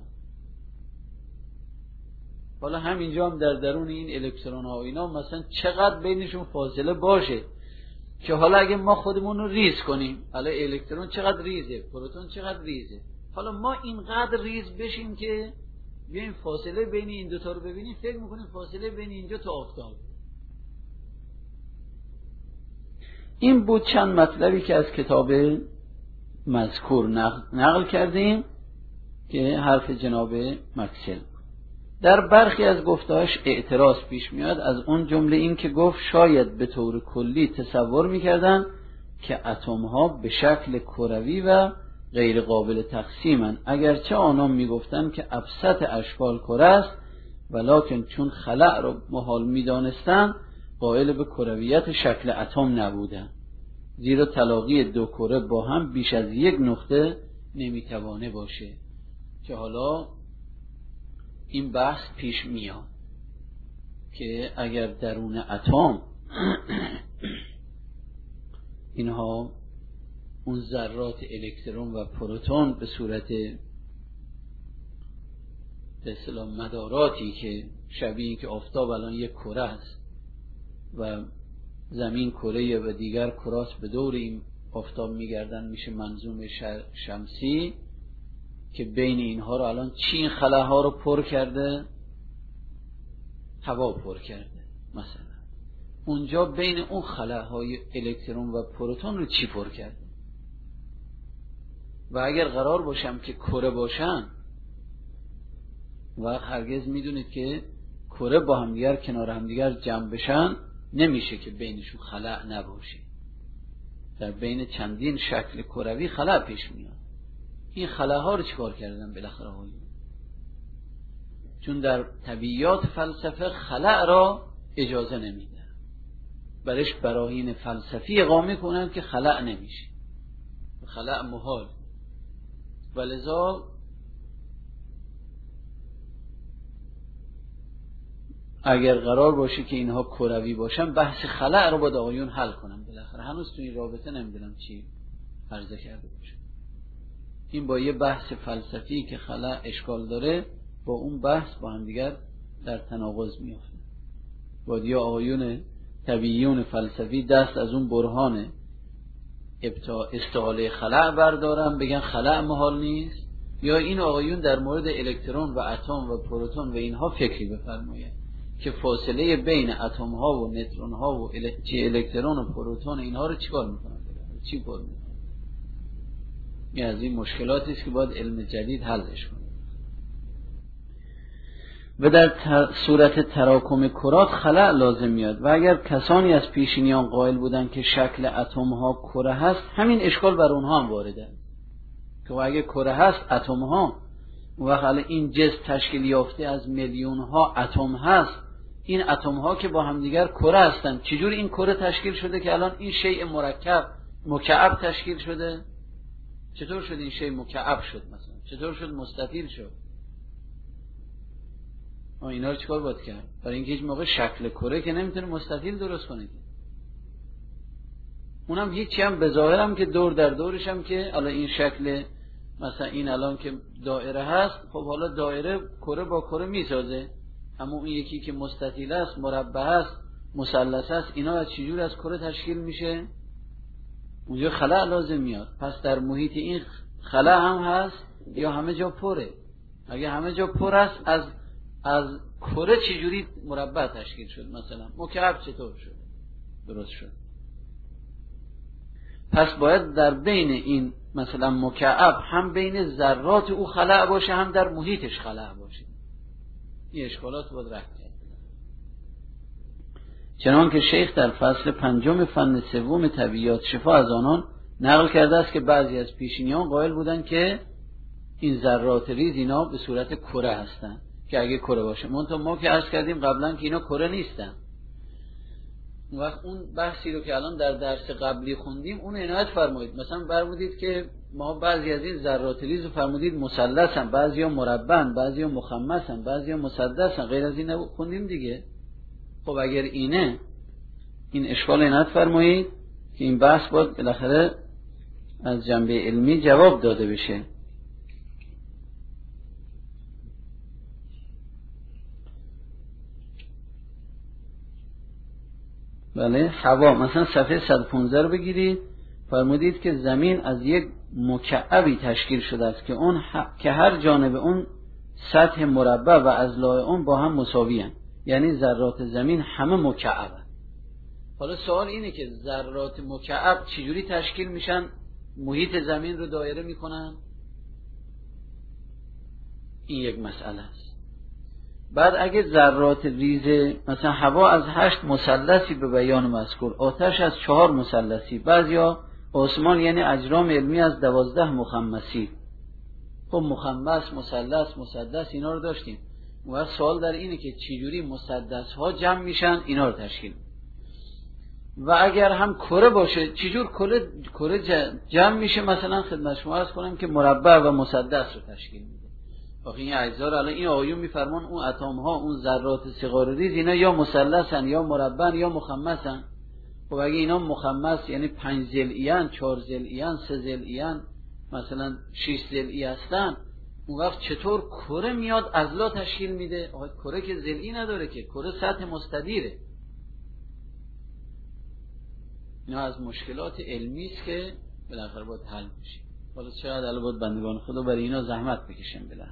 حالا همینجا هم در درون این الکترون ها و اینا مثلا چقدر بینشون فاصله باشه که حالا اگه ما خودمون رو ریز کنیم، حالا الکترون چقدر ریزه، پروتون چقدر ریزه، حالا ما اینقدر ریز بشیم که بیایم فاصله بین این دوتا رو ببینیم، فکر میکنیم فاصله بین اینجا تا آفتاب. این بود چند مطلبی که از کتاب مذکور نقل, نقل کردیم که حرف جناب مکسل. در برخی از گفتهاش اعتراض پیش میاد، از اون جمله این که گفت شاید به طور کلی تصور میکردن که اتم ها به شکل کروی و غیر قابل تقسیمن، اگرچه آنها میگفتن که ابسط اشکال کره است، ولکن چون خلأ را محال میدانستن قائل به کرویت شکل اتم نبودن، زیرا تلاقی دو کره با هم بیش از یک نقطه نمیتوانه باشه. که حالا این بحث پیش میاد که اگر درون اتم اینها اون ذرات الکترون و پروتون به صورت به اصطلاح مداراتی که شبیه که آفتاب الان یک کره است و زمین کره و دیگر کراس به دور این آفتاب میگردن، میشه منظوم شمسی، که بین اینها رو الان چی این خلاها رو پر کرده؟ هوا پر کرده مثلا. اونجا بین اون خلاهای الکترون و پروتون رو چی پر کرده؟ و اگر قرار باشم که کره باشن و هرگز میدونید که کره با همدیگر کنار همدیگر جمع بشن نمیشه که بینشون خلا نباشه. در بین چندین شکل کروی خلا پیش میاد. این خلاها رو چیکار کردن بالاخره آقایون؟ چون در طبیعیات فلسفه خلا را اجازه نمیده، برش براهین فلسفی اقامه کنن که خلا نمیشه، خلا محال. ولذا اگر قرار باشه که اینها کروی باشن بحث خلا رو با آقایون حل کنن بالاخره. هنوز تو این رابطه نمیدونم چی عرضه کرده باشه. این با یه بحث فلسفی که خلا اشکال داره با اون بحث با هم دیگر در تناقض میافته. باید یا آقایون طبیعیون فلسفی دست از اون برهان استعاله خلا بردارن بگن خلا محال نیست، یا این آقایون در مورد الکترون و اتم و پروتون و اینها فکری بفرمایند که فاصله بین اتم ها و نوترون ها و الکترون و پروتون اینها رو چیکار میکنن، چی پر میکنن. این از این مشکلاتی است که باید علم جدید حلش کنه. و در صورت تراکم کرات خلا لازم میاد. و اگر کسانی از پیشینیان قائل بودن که شکل اتم ها کره هست، همین اشکال بر اونها هم وارده که اگه کره هست اتم ها، و وقتی این جسم تشکیل یافته از میلیون ها اتم هست، این اتم ها که با همدیگر کره هستن، چجور این کره تشکیل شده که الان این شیء مرکب مکعب تشکیل شده؟ چطور شد این شیء مکعب شد؟ مثلا چطور شد مستطیل شد؟ اینا رو چیکار باید کرد؟ برای اینکه هیچ موقع شکل کره که نمیتونه مستطیل درست کنه، اونم هیچی هم به ظاهرم که دور در دورش هم که الان این شکل مثلا این الان که دایره هست، خب حالا دایره کره با کره میسازه، اما اون یکی که مستطیل است، مربع است، مثلث است، اینا از چجور از کره تشکیل میشه؟ اونجا خلا لازم میاد. پس در محیط این خلا هم هست یا همه جا پره؟ اگه همه جا پر است، از از کره چجوری مربع تشکیل شد؟ مثلا مکعب چطور شد درست شد؟ پس باید در بین این مثلا مکعب هم بین ذرات او خلا باشه، هم در محیطش خلا باشه. این اشکالات باید رفع کرد. چنان که شیخ در فصل پنجم فن سوم طبیعیات شفا از آنان نقل کرده است که بعضی از پیشینیان قائل بودند که این ذرات ریز اینا به صورت کره هستند، که اگه کره باشه. منتها ما که عرض کردیم قبلا که اینا کره نیستن. وقت اون بحثی رو که الان در درس قبلی خوندیم اون عنایت فرمایید. مثلا فرمودید که ما بعضی از این ذرات ریز رو فرمودید مثلثن، بعضیا مربعن، بعضیا مخمسن، بعضیا مسدسن، غیر از این خوندیم دیگه. خب اگر اینه این اشکال عنایت فرمایید که این بحث باید بالاخره از جنبه علمی جواب داده بشه. بله، هوا مثلا صفحه صد و پانزده رو بگیرید، فرمودید که زمین از یک مکعبی تشکیل شده است که اون ح... که هر جانب اون سطح مربع و اضلاع اون با هم مساوی هستند، یعنی ذرات زمین همه مکعبن. حالا سوال اینه که ذرات مکعب چجوری تشکیل میشن محیط زمین رو دایره میکنن؟ این یک مسئله است. بعد اگه ذرات ریز مثلا هوا از هشت مثلثی به بیان مذکور، آتش از چهار مثلثی، بعضیا آسمان یعنی اجرام علمی از دوازده مخمسی. خب مخمس، مثلث، مسدس اینا رو داشتیم. و سوال در اینه که چجوری مسدس ها جمع میشن اینا رو تشکیل. و اگر هم کره باشه چجور کره کره جمع میشه؟ مثلا خدمت شما عرض کنم که مربع و مسدس رو تشکیل میده. واقعا این اجزا رو الان این آیون میفرمان اون اتم ها، اون ذرات صغار ریز اینا یا مثلثن یا مربعن یا مخمسن. خب اگه اینا مخمس یعنی پنج ضلعیان، چهار ضلعیان، سه ضلعیان، مثلا شش ضلعی هستن، اون وقت چطور کره میاد اضلاع تشکیل میده؟ آقا کره که ضلعی نداره که، کره سطح مستدیره. اینا از مشکلات علمی است که بالاخره باید حل بشه. حالا چقدر الان بود بندگان خدا برای اینا زحمت بکشن بله.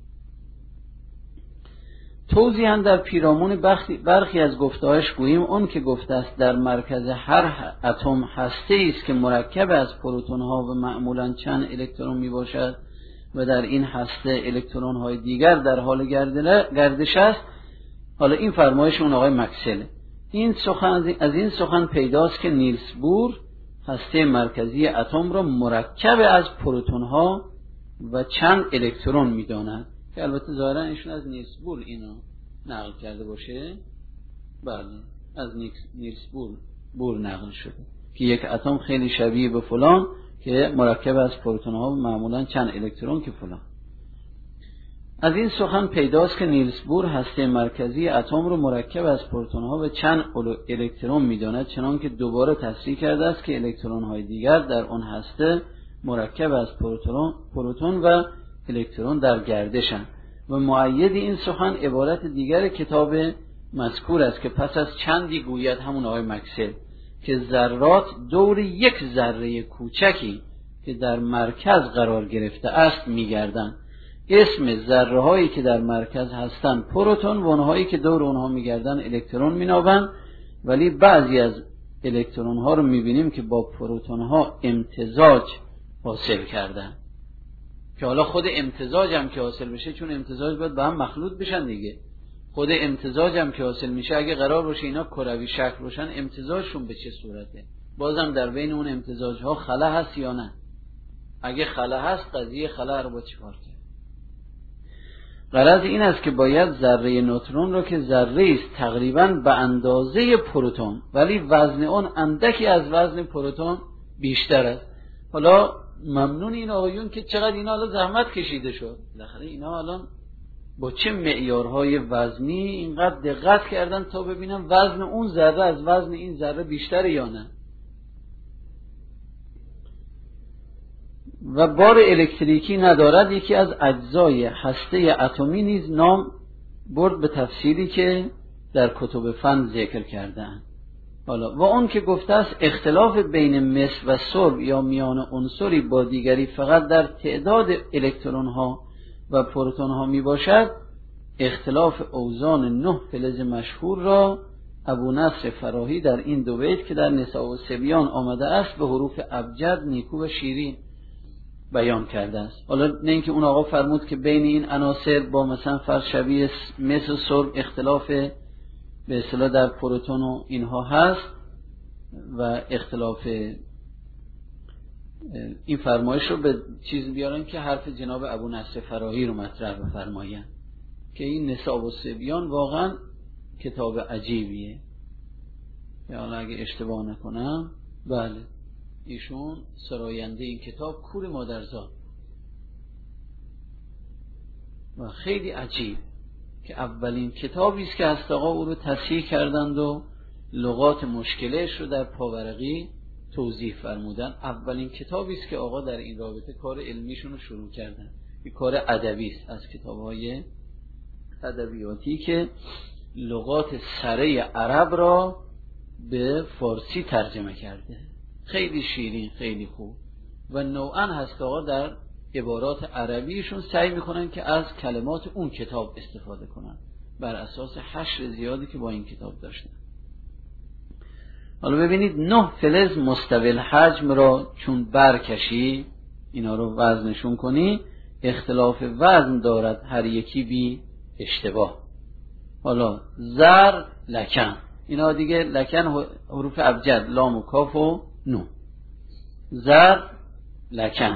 توضیحاً در پیرامون برخی از گفته‌هاش گوییم اون که گفته است در مرکز هر اتم هسته‌ای است که مرکب از پروتون‌ها و معمولاً چند الکترون میباشد و در این هسته الکترون‌های دیگر در حال گردش است. حالا این فرمایش اون آقای مکسل. این سخن از این سخن پیداست که نیلس بور هسته مرکزی اتم را مرکب از پروتون‌ها و چند الکترون می‌داند که البته ظاهرا ایشون از نیلس بور اینو نقل کرده باشه. بله از نیلس بور بور نقل شده که یک اتم خیلی شبیه به فلان که مرکب از پروتون‌ها و معمولاً چند الکترون که فلان. از این سخن پیداست که نیلس بور هسته مرکزی اتم رو مرکب از پروتون‌ها و چند الکترون می‌داند، چنانکه دوباره تصریح کرده است که الکترون‌های دیگر در آن هسته مرکب از پروتون پروتون و الکترون در گردشند. و مؤید این سخن عبارت دیگر کتاب مذکور است که پس از چندی گوید همون آقای مکسل که ذرات دور یک ذره کوچکی که در مرکز قرار گرفته است می‌گردند. اسم ذره هایی که در مرکز هستند پروتون و اونهایی که دور اونها میگردن الکترون مینابند، ولی بعضی از الکترون ها رو میبینیم که با پروتون ها امتزاج حاصل کردن که حالا خود امتزاج هم که حاصل بشه، چون امتزاج باید به هم مخلوط بشن دیگه، خود امتزاج هم که حاصل میشه اگه قرار باشه اینا کروی شکل باشن امتزاجشون به چه صورته؟ بازم در بین اون امتزاج ها خلا هست یا نه؟ اگه خلا هست قضیه خلا رو با چیکار کرد؟ غرض این است که باید ذره نوترون رو که ذره است تقریباً به اندازه پروتون ولی وزن اون اندکی از وزن پروتون بیشتر است. حالا ممنون این آقایون که چقدر اینا حالا زحمت کشیده شد، بالاخره اینا الان با چه معیارهای وزنی اینقدر دقت کردن تا ببینن وزن اون ذره از وزن این ذره بیشتره یا نه. و بار الکتریکی ندارد. یکی از اجزای هسته اتمی نیز نام برد به تفسیری که در کتب فن ذکر کردن. حالا و اون که گفته است اختلاف بین مس و سرب یا میان عنصری با دیگری فقط در تعداد الکترون ها و پروتون ها می باشد، اختلاف اوزان نه فلز مشهور را ابو نصر فراهی در این دو بیت که در نساء و صبیان آمده است به حروف ابجد، نیکو و شیرین بیان کرده است. حالا نه اینکه اون آقا فرمود که بین این عناصر با مثلا فرض شبیه مس و سرب اختلاف به اصطلاح در پروتون و اینها هست و اختلاف این فرمایش رو به چیز بیارن که حرف جناب ابو نصر فراهی رو مطرح بفرمایند که این نساء و صبیان واقعا کتاب عجیبیه. یا حالا اگه اشتباه نکنم بله ایشون سراینده این کتاب کور مادرزاد و خیلی عجیب که اولین کتابی است که هست آقا او رو تصحیح کردند و لغات مشکلش رو در پاورقی توضیح فرمودن. اولین کتابی است که آقا در این رابطه کار علمیشون رو شروع کردن. این کار ادبی است از کتاب‌های ادبیاتی که لغات سره عرب را به فارسی ترجمه کرده. خیلی شیرین، خیلی خوب و نوعا هست آقا در عبارات عربیشون سعی میکنن که از کلمات اون کتاب استفاده کنن بر اساس حشر زیادی که با این کتاب داشتن. حالا ببینید نه فلز مستوی حجم را چون برکشی اینا رو وزنشون کنی اختلاف وزن دارد هر یکی بی اشتباه. حالا زر لکن اینا دیگه لکن حروف ابجد لام و کاف و نون. زر لکن،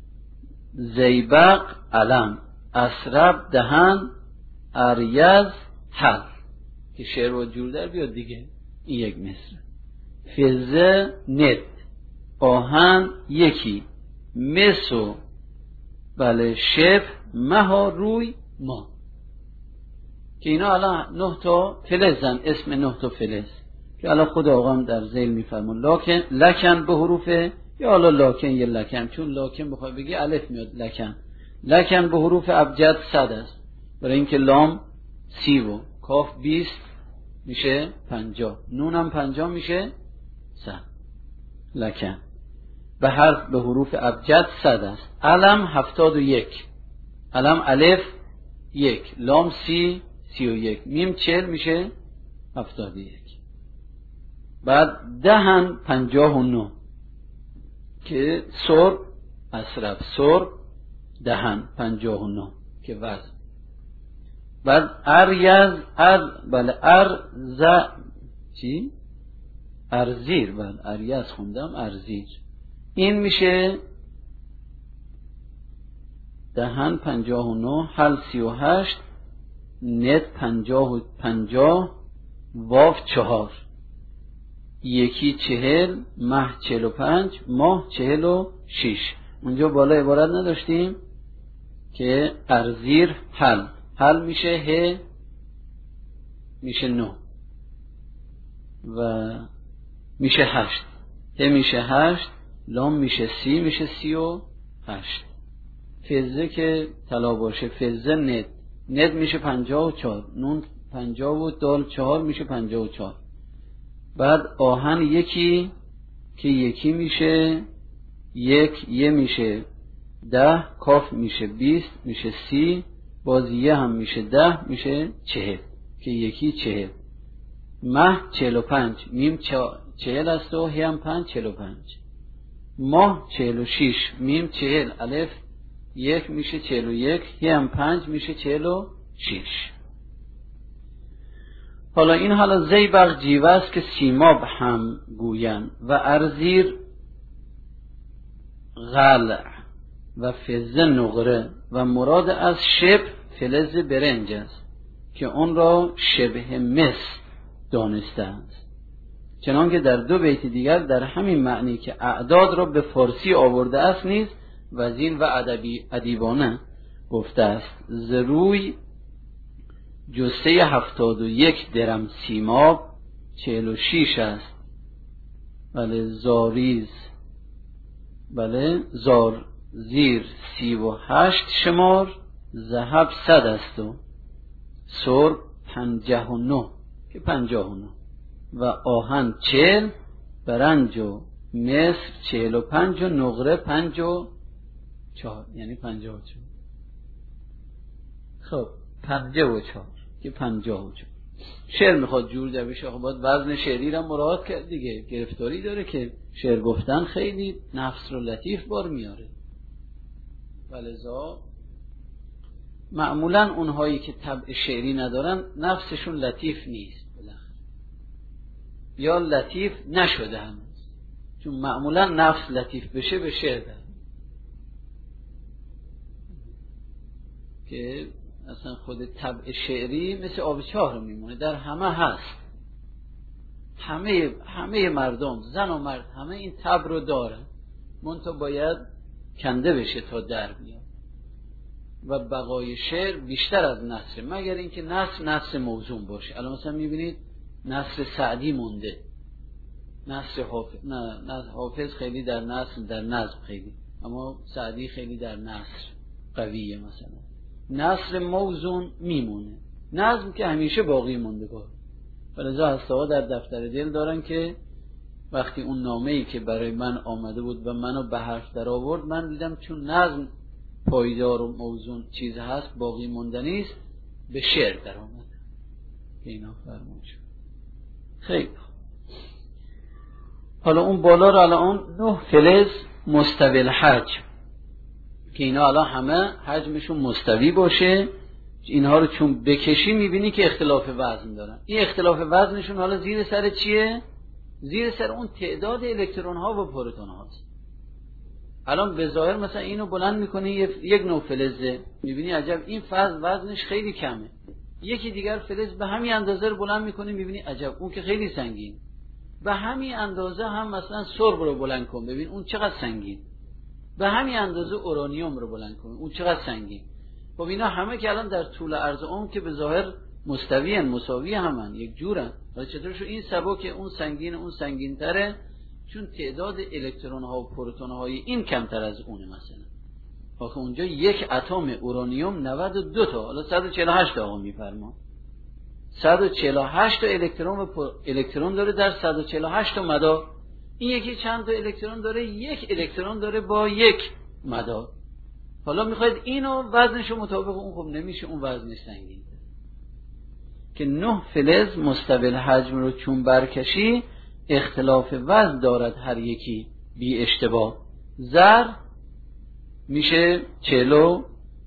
زیبق علم، اسرب دهن، اریز حل که شعر و جور در بیاد دیگه این یک مصر. فزه ند، آهن یکی، مسو بله شف مها روی ما که اینا الان نه تا فلزن، اسم نه تا فلز که الان خود آقا هم در ذیل میفرمون. لکن لکن به حروف یا حالا لاکن یا لکن، چون لاکن بخوای بگی الف میاد لکن. لکن به حروف ابجد صد است برای اینکه لام سی و کاف بیست میشه پنجاه، نون هم پنجاه میشه صد. لکن به حرف به حروف ابجد صد است. علم هفتاد و یک، علم الف یک، لام سی سی و یک، میم چل میشه هفتاد و یک. بعد دهن پنجاه و نه که سرب اصرف، سرب دهن پنجاه و نه که وزن. بعد اریز ار بله ارز چی؟ ارزیر، بله اریز خوندم ارزیر، این میشه دهن پنجاه و نه، حل سی و هشت، نت پنجاه و پنجاه، واف چهار، یکی چهل، مه چهل و پنج، ماه چهل و شیش. اونجا بالا عبارت نداشتیم که ارزیر حل، حل میشه ه میشه نو و میشه هشت، ه میشه هشت، لام میشه سی میشه سی و هشت. فزه که طلا باشه فزه ند، ند میشه پنجاه و چهار، نون پنجاه و دال چهار میشه پنجاه و چهار. بعد آهن یکی که یکی میشه یک، یه میشه ده، کاف میشه بیست میشه سی، باز یه هم میشه ده میشه چهل که یکی چهل. مه چهل و پنج، میم چهل است و هی هم پنج چهل و پنج. ماه چهل و شیش، میم چهل، الف یک میشه چهل و یک، هی هم پنج میشه چهل و شیش. حالا این حالا زیبق جیوه است که سیماب هم گوین و ارزیر غلع و فزه نقره و مراد از شب فلز برنج است که اون را شبه مس دانسته است. چنانکه در دو بیت دیگر در همین معنی که اعداد را به فارسی آورده است نیز وزین و ادبی ادیبانه گفته است. زروی جسته هفتاد و یک درم سیماب چهل و شیش است. بله زاریز بله زار زیر سی و هشت شمار، ذهب صد است و سرب پنجاه و نه که پنجاه و نه و آهن چهل، برنج و مصر چهل و پنج و نقره پنج و چهار یعنی پنجاه و چهار. خب پنجاه و چهار که پنجاه و چهار. شعر میخواد جور جا بشه، خب باید وزن شعری را مراعات کرد دیگه. گرفتاری داره که شعر گفتن خیلی نفس رو لطیف بار میاره، ولذا معمولا اونهایی که طبع شعری ندارن نفسشون لطیف نیست بالاخره، یا لطیف نشده هنوز، چون معمولا نفس لطیف بشه به شعر داره که اصلا خود طبع شعری مثل آب چاه میمونه، در همه هست، همه همه مردم زن و مرد همه این طبع رو دارن، منتها باید کنده بشه تا در بیاد. و بقای شعر بیشتر از نثر، مگر اینکه نثر نثر موزون باشه. الان مثلا میبینید نثر سعدی مونده، نثر حافظ نه نثر حافظ خیلی در نثر در نظم خیلی، اما سعدی خیلی در نثر قویه. مثلا نثر موزون میمونه، نظم که همیشه باقی موندگار. ولذا هسته‌ها در دفتر دل دارن که وقتی اون نامه‌ای که برای من آمده بود و منو به حرف در آورد، من دیدم چون نظم پایدار و موزون چیز هست باقی موندنی است، به شعر در آمد که اینا فرمون شد. خیلی حالا اون بالا رو الان نه فلز مستوی الحجم که اینا الان همه حجمشون مستوی باشه، اینها رو چون بکشی میبینی که اختلاف وزن دارن. این اختلاف وزنشون حالا زیر سر چیه؟ زیر سر اون تعداد الکترون ها و پروتون هاست. الان به ظاهر مثلا اینو بلند میکنی یک نوع فلزه، میبینی عجب این فاز وزنش خیلی کمه. یکی دیگر فلز به همین اندازه رو بلند میکنی، میبینی عجب اون که خیلی سنگین. به همین اندازه هم مثلا سرب رو بلند کن، ببین اون چقدر سنگین. به همین اندازه اورانیوم رو بلند کن، اون چقدر سنگین. خب اینا همه که الان در طول عرض عمر که به ظاهر مستویان، مساوی همن، یک جورن، ولی چطور شو این سبک اون سنگین اون سنگین تره؟ چون تعداد الکترون ها و پروتون های این کمتر از اونه. مثلا آخه اونجا یک اتم اورانیوم نود و دو تا، حالا صد و چهل و هشت تا آقا میفرما، صد و چهل و هشت تا الکترون و پر... الکترون داره در صد و چهل و هشت تا مدار. این یکی چند تا الکترون داره؟ یک الکترون داره با یک مدار. حالا میخواید اینو وزنشو مطابق اون، خب نمیشه، اون وزن سنگین که نه فلز مستوی حجم رو چون برکشی اختلاف وزن دارد هر یکی بی اشتباه. زر میشه چهلو،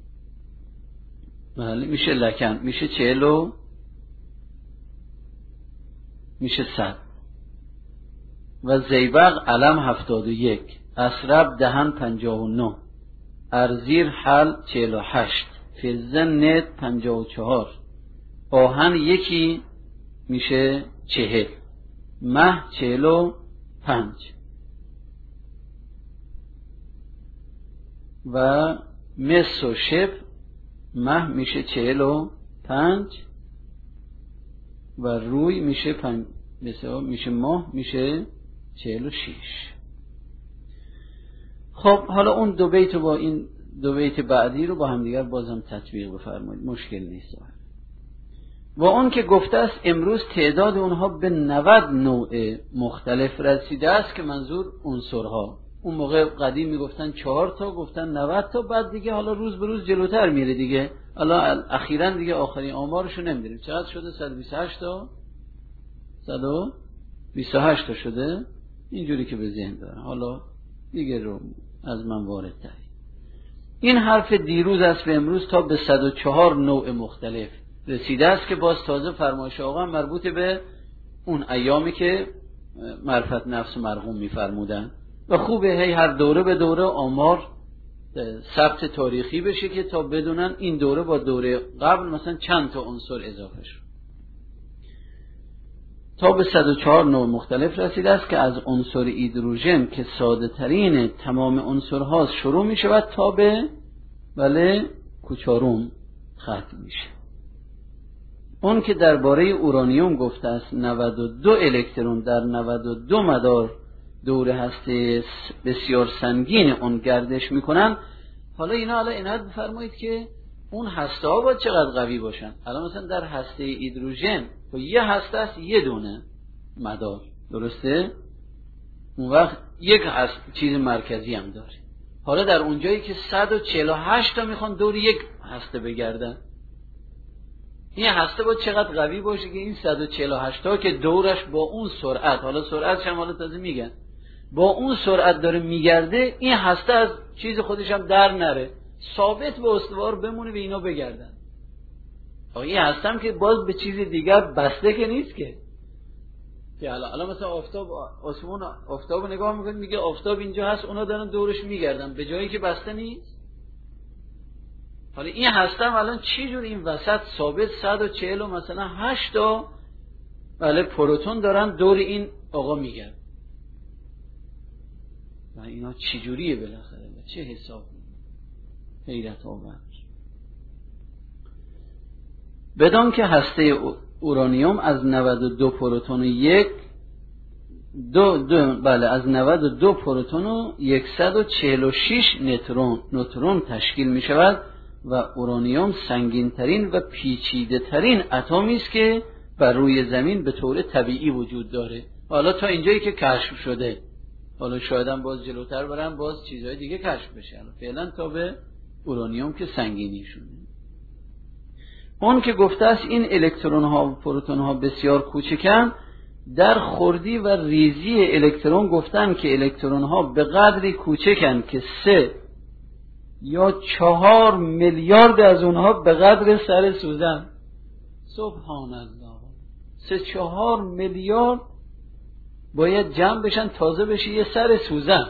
بله میشه لکن، میشه چهلو، میشه صد. و زیبق علم هفتاد و یک، اسرب دهن پنجاه و نه، ارزیر حل چهل و هشت، فلزه نت پنجاه و چهار، آهن یکی میشه چهل، مه چهل و پنج و مس و شب مه میشه چهل و پنج و روی میشه پنج، میشه ماه میشه چهل و شیش. خب حالا اون دو بیت با این دو بیت بعدی رو با هم دیگر بازم تطبیق بفرمایید، مشکل نیست. و اون که گفته است امروز تعداد اونها به نود نوع مختلف رسیده است، که منظور عنصرها. اون موقع قدیم میگفتن چهار تا، گفتن نود تا، بعد دیگه حالا روز به روز جلوتر میره دیگه. حالا اخیراً دیگه آخرین آمارشو نمیدونیم چقدر شده، صد و بیست و هشت تا صد و بیست و هشت تا شده، اینجوری که به ذهن دارم، حالا دیگه رو از من وارد تری. این حرف دیروز است به امروز تا به صد و چهار نوع مختلف رسیده است، که باز تازه فرمایش آقا مربوط به اون ایامی که معرفت نفس مرحوم میفرمودن. و خوبه هی هر دوره به دوره آمار ثبت تاریخی بشه که تا بدونن این دوره با دوره قبل مثلا چند تا عنصر اضافه شد. تا به صد و چهار نوع مختلف رسیده است که از عنصر هیدروژن که ساده ترین تمام عنصرها شروع می شود تا به بله کوچاروم ختم میشه. اون که درباره اورانیوم گفته است نود و دو الکترون در نود و دو مدار دور هسته بسیار سنگین اون گردش میکنن. حالا اینا حالا عنایت بفرمایید که اون هسته ها باید چقدر قوی باشن. الان مثلا در هسته هیدروژن و یه هسته است یه دونه مدار، درسته؟ اون وقت یک هست چیز مرکزی هم داره. حالا در اونجایی که صد و چهل و هشت تا میخوان دور یک هسته بگردن، این هسته باید چقدر قوی باشه که این صد و چهل و هشت تا که دورش با اون سرعت، حالا سرعتش هم حالا تازه میگن، با اون سرعت داره میگرده، این هسته از چیز خودش هم در نره، ثابت و استوار بمونه به اینا بگردن. این هسته هم که باز به چیز دیگر بسته که نیست که که حالا حالا مثلا آفتاب، آسمون آفتاب نگاه میکنید میگه آفتاب اینجا هست، اونا دارن دورش میگردن به جایی که بسته نیست. حالا این هسته هم الان چی جور این وسط ثابت صد و چهل و مثلا هشت تا بله پروتون دارن دور این آقا میگردن. و اینا چی جوریه بالاخره و چه حساب؟ حیرت آور. بدان که هسته اورانیوم از نود و دو پروتون و یک دو, دو بله از نود و دو پروتون و صد و چهل و شش نوترون نوترون تشکیل می شود و اورانیوم سنگین ترین و پیچیده ترین اتمی است که بر روی زمین به طور طبیعی وجود داره. حالا تا اینجایی که کشف شده، حالا شاید هم باز جلوتر برن باز چیزهای دیگه کشف بشه. فعلا تا به اورانیوم که سنگینی شده. اون که گفته است این الکترون ها و پروتون ها بسیار کوچکن، در خردی و ریزی الکترون گفتن که الکترون ها به قدری کوچکن که سه یا چهار میلیارد از اونها به قدر سر سوزن. سبحان الله، سه چهار میلیارد باید جمع بشن تازه بشه یه سر سوزن.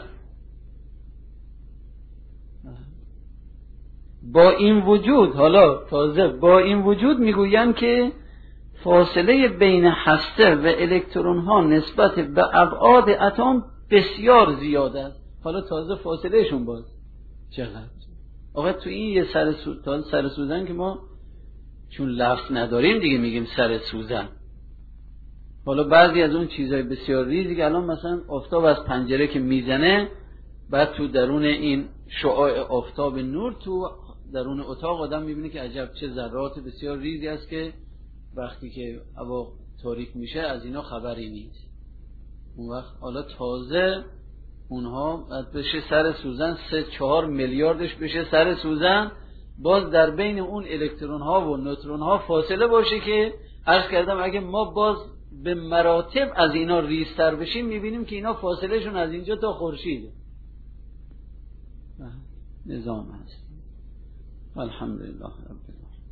با این وجود، حالا تازه با این وجود میگوین که فاصله بین هسته و الکترون ها نسبت به ابعاد اتم بسیار زیاد است. حالا تازه فاصله شون باز چقدر؟ آقا تو این یه سر سوزن، سر سوزن که ما چون لفظ نداریم دیگه میگیم سر سوزن. حالا بعضی از اون چیزهای بسیار ریزی که الان مثلا آفتاب از پنجره که میزنه، بعد تو درون این شعاع آفتاب نور تو درون اتاق آدم میبینه که عجب چه ذرات بسیار ریزی است که وقتی که هوا تاریک میشه از اینا خبری نیست. اون وقت حالا تازه اونها بشه سر سوزن، سه چهار میلیاردش بشه سر سوزن، باز در بین اون الکترون ها و نوترون ها فاصله باشه که عرض کردم اگه ما باز به مراتب از اینا ریزتر بشیم میبینیم که اینا فاصله شون از اینجا تا خورشیده. نظام هست. الحمدلله رب العالمین.